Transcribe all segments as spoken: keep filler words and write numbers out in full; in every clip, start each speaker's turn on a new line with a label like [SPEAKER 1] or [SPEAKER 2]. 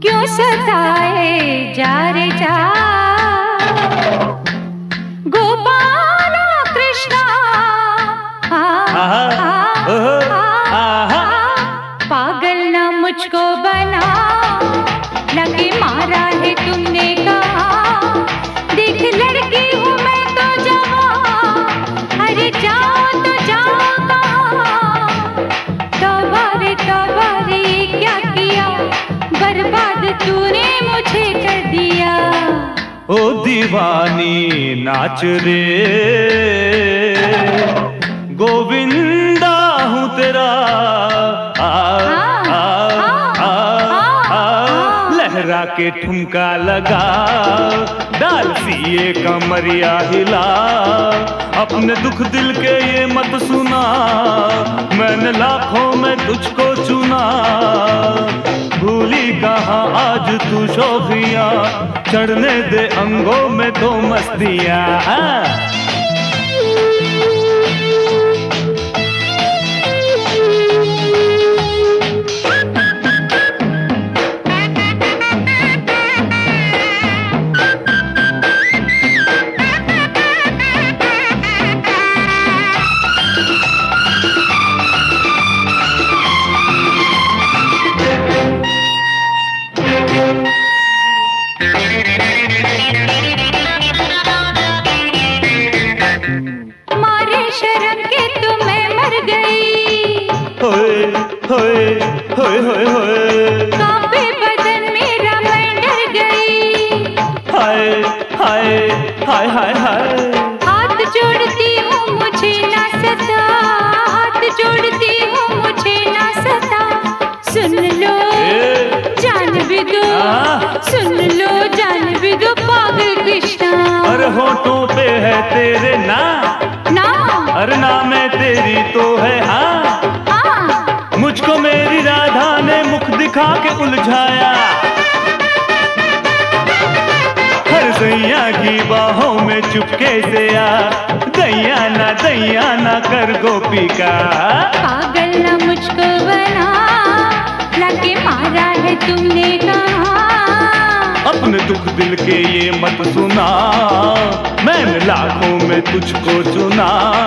[SPEAKER 1] क्यों सताए जा रे जा गोपाल कृष्णा। पागल ना मुझको बना, लगे मारा है तुमने कहा। देख लड़की हूँ मैं तो जवान, अरे जाओ तो जाओ कहाँ। तौबा रे तौबा रे क्या किया, बर्बाद तूने मुझे कर दिया।
[SPEAKER 2] ओ दीवानी नाच रे, गोविंदा हूँ तेरा। आ, आ, आ, आ, आ, लहरा के ठुमका लगा, डाल सी ये कमरिया हिला। अपने दुख दिल के ये मत सुना, मैंने लाखों में तुझको चुना। भूली कहाँ आज तू शोखियाँ, चढ़ने दे अंगों में तो मस्तियाँ।
[SPEAKER 1] मारे शर्म के तो मैं मर गई।
[SPEAKER 2] होए होए होए होए होए,
[SPEAKER 1] कांपे बदन मेरा मैं डर गई।
[SPEAKER 2] हाय हाय हाय हाय हाय।
[SPEAKER 1] हाथ जोड़ती हूँ मुझे ना सता, हाथ जोड़ती हूँ मुझे ना सता। सुन लो जान भी दो, सुन लो जान भी दो पागल कृष्णा।
[SPEAKER 2] अरे होठों पे है तेरे ना
[SPEAKER 1] ना,
[SPEAKER 2] अरे नाम है तेरी तो है हाँ।
[SPEAKER 1] हाँ।
[SPEAKER 2] मुझको मेरी राधा ने मुख दिखा के उलझाया। हर सैया की बाहों में चुपके से आ, दैया ना दैया ना कर गोपी का।
[SPEAKER 1] पागल ना मुझको बना, लगे मारा है तुमने कहा।
[SPEAKER 2] अपने दुख दिल के ये मत सुना, मैंने लाखों में तुझको चुना।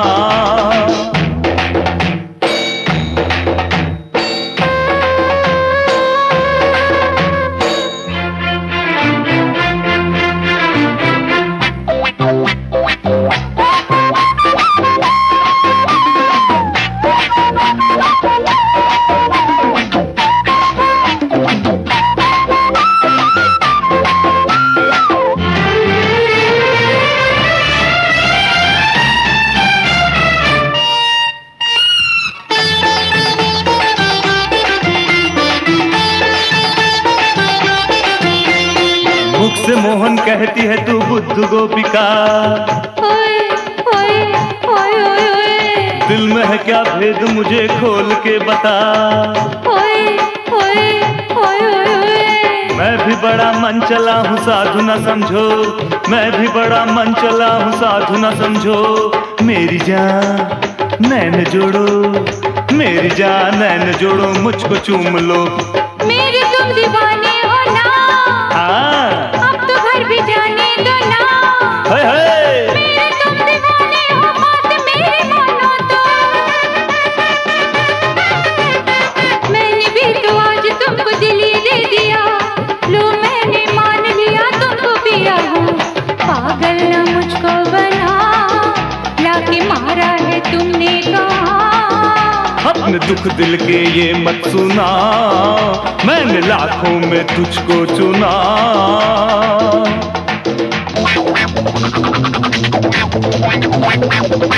[SPEAKER 2] मुख से मोहन कहती है तू बुद्ध गोपिका।
[SPEAKER 1] ओए ओए ओए ओए ओए,
[SPEAKER 2] दिल में है क्या भेद मुझे खोल के बता।
[SPEAKER 1] ओए ओए ओए ओए,
[SPEAKER 2] मैं भी बड़ा मन चला हूँ साधु न समझो, मैं भी बड़ा मन चला हूँ साधु न समझो। मेरी जान नैन जोड़ो, मेरी जान नैन जोड़ो, मुझको चूम लो।
[SPEAKER 1] मेरे तुम दीवाने हो ना,
[SPEAKER 2] हाँ
[SPEAKER 1] अब तो घर भी जाने दो ना।
[SPEAKER 2] हाय हाय,
[SPEAKER 1] मेरे तुम दीवाने हो, बात मेरी मानो तो। मैंने भी तो आज तुमको दिल ही दे दिया, लो मैंने मान लिया तुमको पिया हूँ। पागल ना मुझको बना, लाके मारा है तुमने कहा।
[SPEAKER 2] अपने दुख दिल के ये मत सुना, मैंने लाखों में तुझको चुना।
[SPEAKER 1] Thank you.